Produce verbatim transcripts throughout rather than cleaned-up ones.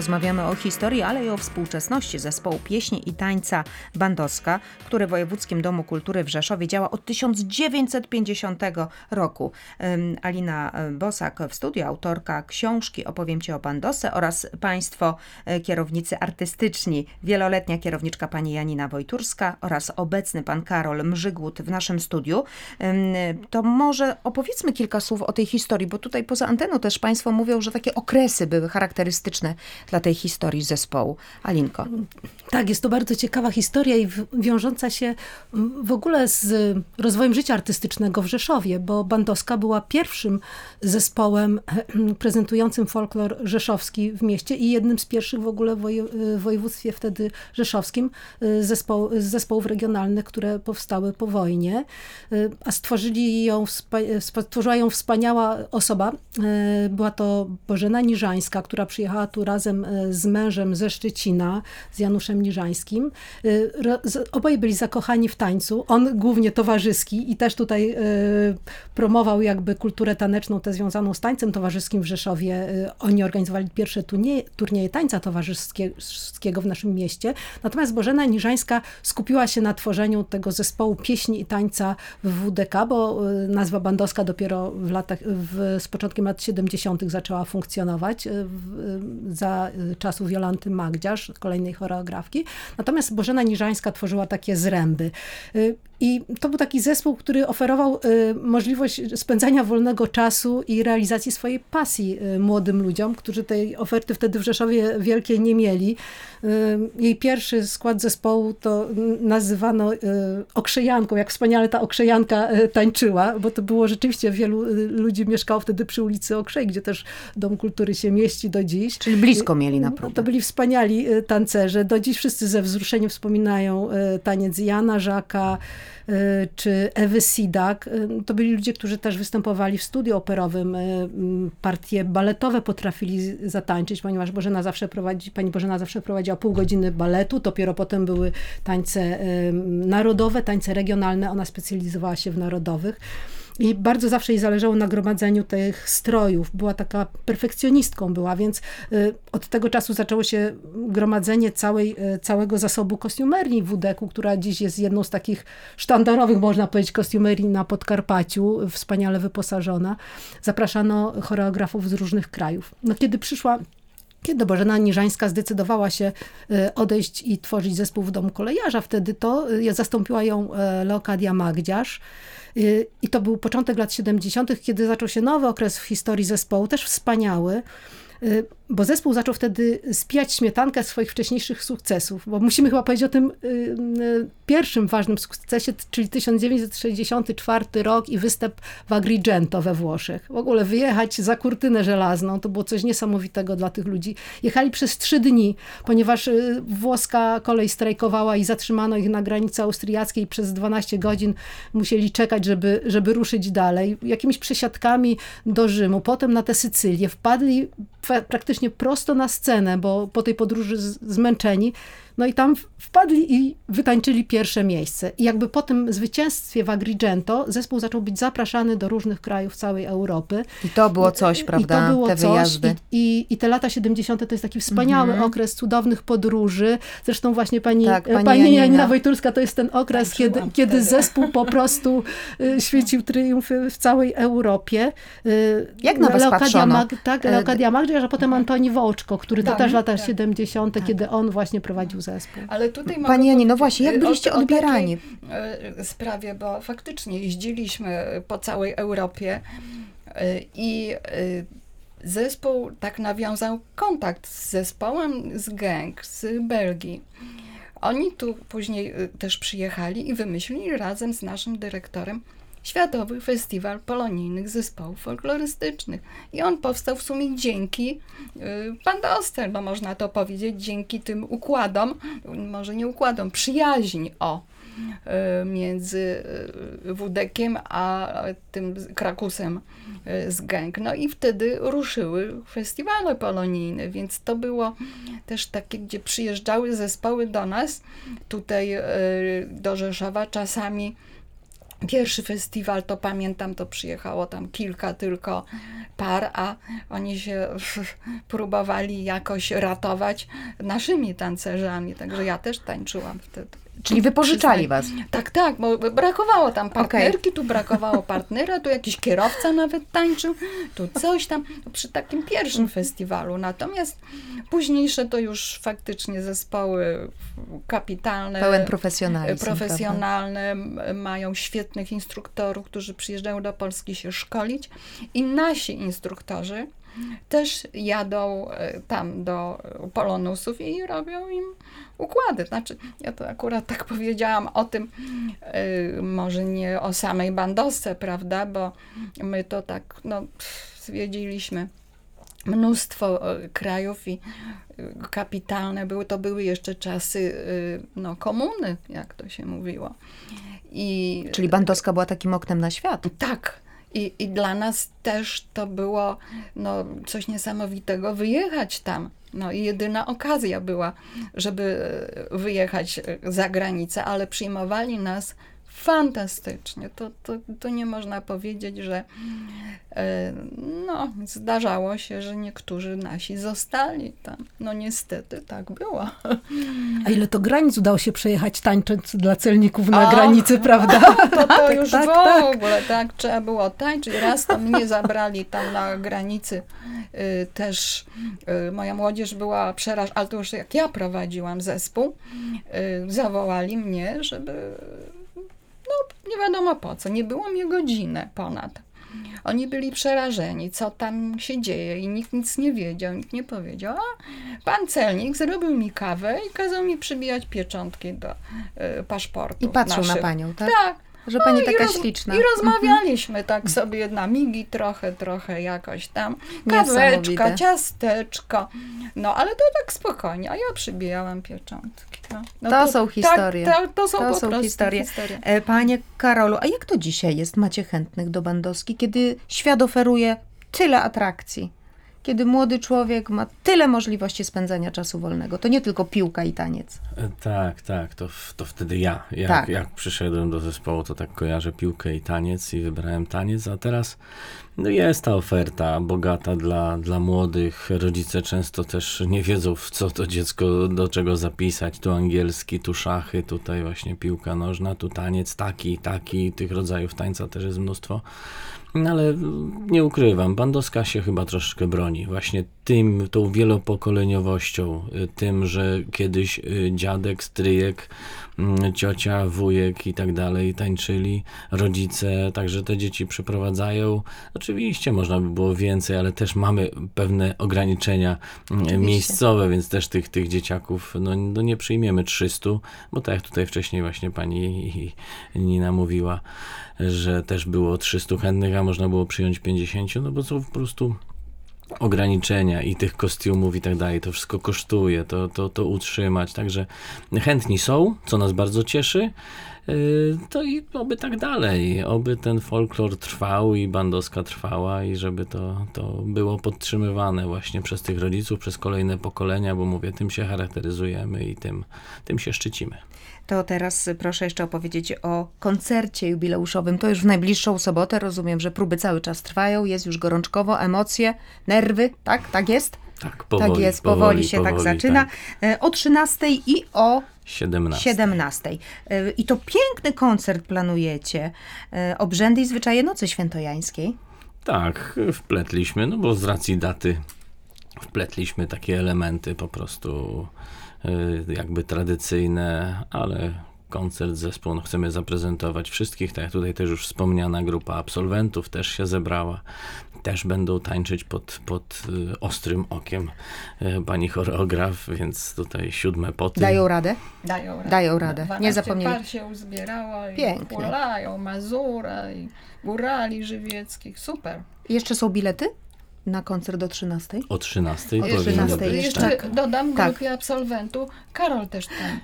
rozmawiamy o historii, ale i o współczesności zespołu pieśni i tańca Bandowska, który w Wojewódzkim Domu Kultury w Rzeszowie działa od tysiąc dziewięćset pięćdziesiątego roku. Alina Bosak w studiu, autorka książki Opowiem Ci o Bandosce oraz Państwo kierownicy artystyczni, wieloletnia kierowniczka pani Janina Wojturska oraz obecny pan Karol Mrzygłód w naszym studiu. To może opowiedzmy kilka słów o tej historii, bo tutaj poza anteną też Państwo mówią, że takie okresy były charakterystyczne dla tej historii zespołu. Alinko. Tak, jest to bardzo ciekawa historia i wiążąca się w ogóle z rozwojem życia artystycznego w Rzeszowie, bo Bandowska była pierwszym zespołem prezentującym folklor rzeszowski w mieście i jednym z pierwszych w ogóle w województwie wtedy rzeszowskim zespoł, zespołów regionalnych, które powstały po wojnie. A stworzyli ją, stworzyła ją wspaniała osoba. Była to Bożena Niżańska, która przyjechała tu razem z mężem ze Szczecina, z Januszem Niżańskim. Oboje byli zakochani w tańcu. On głównie towarzyski i też tutaj promował jakby kulturę taneczną, tę związaną z tańcem towarzyskim w Rzeszowie. Oni organizowali pierwsze turnieje, turnieje tańca towarzyskiego w naszym mieście. Natomiast Bożena Niżańska skupiła się na tworzeniu tego zespołu pieśni i tańca w W D K, bo nazwa Bandowska dopiero w latach, w, z początkiem lat siedemdziesiątych zaczęła funkcjonować w, za czasów Jolanty Magdziarz, kolejnej choreografki. Natomiast Bożena Niżańska tworzyła takie zręby. I to był taki zespół, który oferował możliwość spędzania wolnego czasu i realizacji swojej pasji młodym ludziom, którzy tej oferty wtedy w Rzeszowie wielkiej nie mieli. Jej pierwszy skład zespołu to nazywano okrzejanką, jak wspaniale ta okrzejanka tańczyła, bo to było rzeczywiście, wielu ludzi mieszkało wtedy przy ulicy Okrzej, gdzie też Dom Kultury się mieści do dziś. Czyli blisko mieli na próbę. To byli wspaniali tancerze. Do dziś wszyscy ze wzruszeniem wspominają taniec Jana Żaka, czy Ewy Sidak. To byli ludzie, którzy też występowali w studiu operowym. Partie baletowe potrafili zatańczyć, ponieważ Bożena zawsze prowadzi, pani Bożena zawsze prowadziła pół godziny baletu, dopiero potem były tańce narodowe, tańce regionalne. Ona specjalizowała się w narodowych. I bardzo zawsze jej zależało na gromadzeniu tych strojów. Była taka perfekcjonistką była, więc od tego czasu zaczęło się gromadzenie całej, całego zasobu kostiumerii w Wudeku, która dziś jest jedną z takich sztandarowych, można powiedzieć, kostiumerii na Podkarpaciu, wspaniale wyposażona. Zapraszano choreografów z różnych krajów. No, kiedy przyszła Kiedy Bożena Niżańska zdecydowała się odejść i tworzyć zespół w Domu Kolejarza, wtedy to zastąpiła ją Leokadia Magdziarz. I to był początek lat siedemdziesiątych, kiedy zaczął się nowy okres w historii zespołu, też wspaniały, bo zespół zaczął wtedy spijać śmietankę swoich wcześniejszych sukcesów, bo musimy chyba powiedzieć o tym pierwszym ważnym sukcesie, czyli tysiąc dziewięćset sześćdziesiąty czwarty rok i występ w Agrigento we Włoszech. W ogóle wyjechać za kurtynę żelazną, to było coś niesamowitego dla tych ludzi. Jechali przez trzy dni, ponieważ włoska kolej strajkowała i zatrzymano ich na granicy austriackiej, przez dwanaście godzin musieli czekać, żeby, żeby ruszyć dalej. Jakimiś przesiadkami do Rzymu, potem na tę Sycylię. Wpadli praktycznie prosto na scenę, bo po tej podróży zmęczeni. No i tam wpadli i wytańczyli pierwsze miejsce. I jakby po tym zwycięstwie w Agrigento zespół zaczął być zapraszany do różnych krajów całej Europy. I to było coś, prawda? I to było te coś. wyjazdy. I, i, I te lata siedemdziesiąte to jest taki wspaniały mm-hmm. okres cudownych podróży. Zresztą właśnie pani, tak, pani, pani Janina. Janina Wojturska to jest ten okres, tak, kiedy, kiedy zespół po prostu świecił triumfy w całej Europie. Jak na was Leokadia patrzono? Mag, tak, Leokadia Magdziarz, a potem Antoni Wołczko, który to tak, też w latach tak. siedemdziesiątych, Tak. kiedy on właśnie prowadził zespół. Ale tutaj Pani Janino, właśnie, jak byliście o, o odbierani? takiej sprawie, bo faktycznie jeździliśmy po całej Europie i zespół tak nawiązał kontakt z zespołem z Genk, z Belgii. Oni tu później też przyjechali i wymyślili razem z naszym dyrektorem Światowy Festiwal Polonijnych Zespołów Folklorystycznych. I on powstał w sumie dzięki Bandowce, bo można to powiedzieć, dzięki tym układom, może nie układom, przyjaźń o między Wudekiem a tym Krakusem z Genk. No i wtedy ruszyły festiwale polonijne, więc to było też takie, gdzie przyjeżdżały zespoły do nas, tutaj do Rzeszowa czasami Pierwszy festiwal, to pamiętam, to przyjechało tam kilka tylko par, a oni się próbowali jakoś ratować naszymi tancerzami, także ja też tańczyłam wtedy. Czyli wypożyczali was? Tak, tak, bo brakowało tam partnerki, okay. Tu brakowało partnera, tu jakiś kierowca nawet tańczył, tu coś tam, przy takim pierwszym festiwalu. Natomiast późniejsze to już faktycznie zespoły kapitalne. Pełen profesjonalizm. Profesjonalne, prawda? Mają świetnych instruktorów, którzy przyjeżdżają do Polski się szkolić i nasi instruktorzy też jadą tam do Polonusów i robią im układy. Znaczy, ja to akurat tak powiedziałam o tym, yy, może nie o samej Bandosce, prawda, bo my to tak, no, zwiedziliśmy mnóstwo y, krajów i y, kapitalne były, to były jeszcze czasy y, no, komuny, jak to się mówiło. I, Czyli Bandoska była takim oknem na świat. Tak. I, I dla nas też to było no, coś niesamowitego wyjechać tam. No i jedyna okazja była, żeby wyjechać za granicę, ale przyjmowali nas fantastycznie. To, to, to nie można powiedzieć, że no, zdarzało się, że niektórzy nasi zostali tam. No niestety tak było. A ile to granic udało się przejechać tańcząc dla celników na o, granicy, prawda? To, to już tak, w tak, ogóle, tak, trzeba było tańczyć. Raz to mnie zabrali tam na granicy y, też y, moja młodzież była przerażona, ale to już jak ja prowadziłam zespół, y, zawołali mnie, żeby no nie wiadomo po co, nie było mnie godzinę ponad. Oni byli przerażeni, co tam się dzieje i nikt nic nie wiedział, nikt nie powiedział. A pan celnik zrobił mi kawę i kazał mi przybijać pieczątki do y, paszportu. I patrzył naszych. na panią, tak? Tak. Że pani no taka roz, śliczna. I rozmawialiśmy tak sobie na migi, trochę, trochę jakoś tam. Kaweczka, ciasteczko. No, ale to tak spokojnie. A ja przybijałam pieczątki. No, no to, to są historie. Tak, to, to są to po są prostu historie. historie. Panie Karolu, a jak to dzisiaj jest? Macie chętnych do Bandoski, kiedy świat oferuje tyle atrakcji? Kiedy młody człowiek ma tyle możliwości spędzania czasu wolnego. To nie tylko piłka i taniec. Tak, tak. To, to wtedy ja. Jak, tak. jak przyszedłem do zespołu, to tak kojarzę piłkę i taniec i wybrałem taniec, a teraz no jest ta oferta bogata dla, dla młodych. Rodzice często też nie wiedzą, w co to dziecko, do czego zapisać. Tu angielski, tu szachy, tutaj właśnie piłka nożna, tu taniec taki, taki. Tych rodzajów tańca też jest mnóstwo. No ale nie ukrywam, Bandoska się chyba troszeczkę broni. Właśnie tym, tą wielopokoleniowością, tym, że kiedyś dziadek, stryjek, ciocia, wujek i tak dalej tańczyli, rodzice, także te dzieci przyprowadzają. Oczywiście można by było więcej, ale też mamy pewne ograniczenia Oczywiście. miejscowe, więc też tych, tych dzieciaków no, no nie przyjmiemy trzystu, bo tak jak tutaj wcześniej właśnie pani Nina mówiła, że też było trzystu chętnych, a można było przyjąć pięćdziesięciu, no bo są po prostu ograniczenia i tych kostiumów i tak dalej, to wszystko kosztuje, to, to, to utrzymać, także chętni są, co nas bardzo cieszy, to i oby tak dalej, oby ten folklor trwał i Bandoska trwała i żeby to, to było podtrzymywane właśnie przez tych rodziców, przez kolejne pokolenia, bo mówię, tym się charakteryzujemy i tym, tym się szczycimy. To teraz proszę jeszcze opowiedzieć o koncercie jubileuszowym. To już w najbliższą sobotę. Rozumiem, że próby cały czas trwają. Jest już gorączkowo, emocje, nerwy. Tak? Tak jest? Tak, powoli, tak jest, powoli, powoli się powoli, tak zaczyna. Tak. O trzynastej i o siedemnastej. siedemnastej. I to piękny koncert planujecie. Obrzędy i zwyczaje Nocy Świętojańskiej. Tak, wpletliśmy, no bo z racji daty wpletliśmy takie elementy po prostu jakby tradycyjne, ale koncert, zespół, no chcemy zaprezentować wszystkich, tak jak tutaj też już wspomniana grupa absolwentów też się zebrała, też będą tańczyć pod, pod y, ostrym okiem y, pani choreograf, więc tutaj siódme poty. Dają radę? Dają radę. Dają radę. Nie zapomnieli. par się uzbierało i Pięknie. hulają, Mazura i górali żywieckich. Super. I jeszcze są bilety? Na koncert do trzynastej? O trzynastej. O trzynastej jeszcze tak. dodam tak. grupie absolwentów, Karol też tańczy.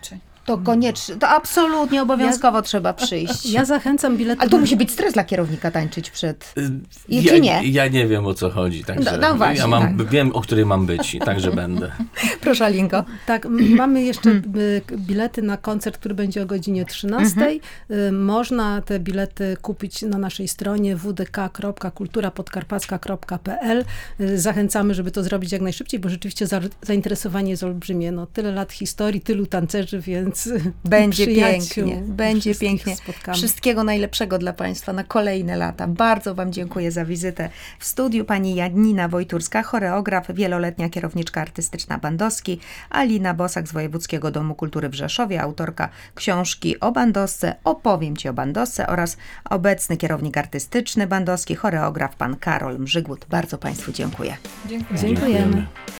To koniecznie, to absolutnie obowiązkowo trzeba przyjść. Ja zachęcam bilety. Ale to musi być stres dla kierownika tańczyć przed... I, ja, czy nie? Ja nie wiem, o co chodzi, także No, no właśnie, ja mam, tak. wiem, o której mam być i także będę. Proszę, Alinko. Tak, m- mamy jeszcze y, bilety na koncert, który będzie o godzinie trzynastej. Y, Można te bilety kupić na naszej stronie w d k kropka kultura podkarpacka kropka p l. Y, Zachęcamy, żeby to zrobić jak najszybciej, bo rzeczywiście za- zainteresowanie jest olbrzymie. No, tyle lat historii, tylu tancerzy, więc Będzie przyjaciół pięknie, będzie wszystkich pięknie. spotkamy. Wszystkiego najlepszego dla Państwa na kolejne lata. Bardzo Wam dziękuję za wizytę w studiu. Pani Janina Wojturska, choreograf, wieloletnia kierowniczka artystyczna Bandowski, Alina Bosak z Wojewódzkiego Domu Kultury w Rzeszowie, autorka książki o Bandosce, Opowiem Ci o Bandosce, oraz obecny kierownik artystyczny Bandowski, choreograf pan Karol Mrzygłód. Bardzo Państwu dziękuję. Dziękuję. Dziękujemy.